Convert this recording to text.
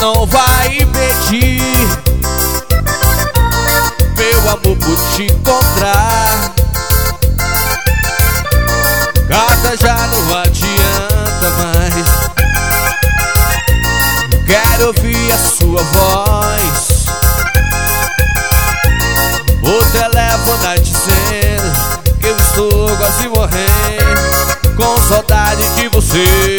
não vai impedir meu amor por te encontrar. Carta já não adianta mais. Quero ouvir a sua voz. O telefone dizendo que eu estou quase morrendo, com saudade de você.